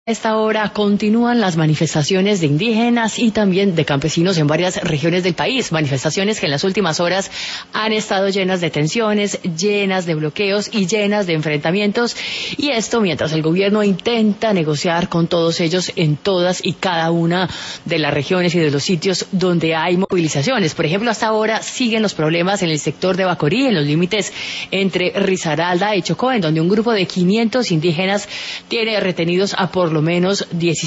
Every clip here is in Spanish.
A esta hora continúan las manifestaciones de indígenas y también de campesinos en varias regiones del país. Manifestaciones que en las últimas horas han estado llenas de tensiones, llenas de bloqueos y llenas de enfrentamientos. Y esto mientras el gobierno intenta negociar con todos ellos en todas y cada una de las regiones y de los sitios donde hay movilizaciones. Por ejemplo, hasta ahora siguen los problemas en el sector de Bacorí, en los límites entre Risaralda y Chocó, en donde un grupo de 500 indígenas tiene retenidos a por lo menos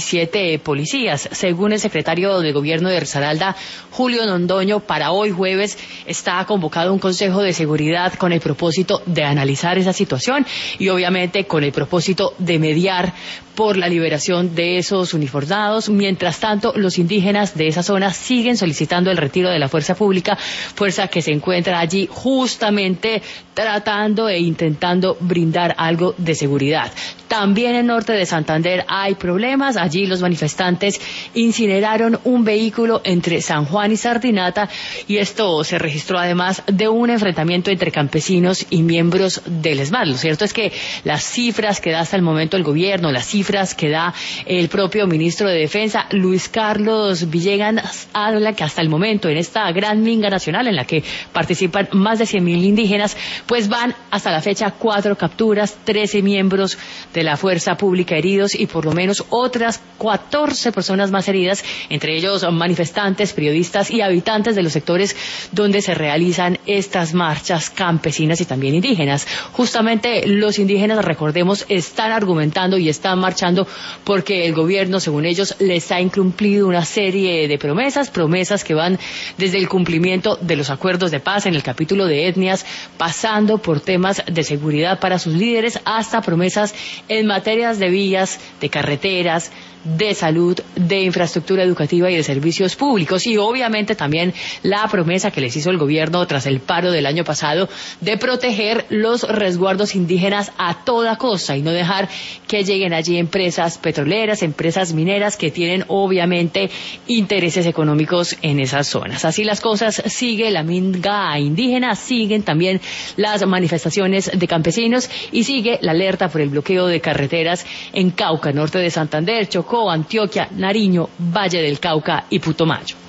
17 policías. Según el secretario de Gobierno de Risaralda, Julio Londoño, para hoy jueves está convocado un Consejo de Seguridad con el propósito de analizar esa situación y obviamente con el propósito de mediar por la liberación de esos uniformados. Mientras tanto, los indígenas de esa zona siguen solicitando el retiro de la fuerza pública, fuerza que se encuentra allí justamente tratando e intentando brindar algo de seguridad. También en norte de Santander hay problemas. Allí los manifestantes incineraron un vehículo entre San Juan y Sardinata y esto se registró además de un enfrentamiento entre campesinos y miembros del ESMAD. Lo cierto es que las cifras que da hasta el momento el gobierno, las cifras que da el propio ministro de Defensa, Luis Carlos Villegas, habla que hasta el momento en esta gran minga nacional en la que participan más de 100.000 indígenas, pues van hasta la fecha 4 capturas, 13 miembros de la fuerza pública heridos y por lo menos otras 14 personas más heridas, entre ellos manifestantes, periodistas y habitantes de los sectores donde se realizan estas marchas campesinas y también indígenas. Justamente los indígenas, recordemos, están argumentando y están marchando porque el gobierno, según ellos, les ha incumplido una serie de promesas que van desde el cumplimiento de los acuerdos de paz en el capítulo de etnias, pasando por temas de seguridad para sus líderes, hasta promesas en materias de vías, de carreteras, de salud, de infraestructura educativa y de servicios públicos. Y obviamente también la promesa que les hizo el gobierno tras el paro del año pasado de proteger los resguardos indígenas a toda costa y no dejar que lleguen allí empresas petroleras, empresas mineras que tienen obviamente intereses económicos en esas zonas. Así las cosas, sigue la minga indígena, siguen también las manifestaciones de campesinos y sigue la alerta por el bloqueo de carreteras en Cauca, norte de Santander, Chocó, Antioquia, Nariño, Valle del Cauca y Putumayo.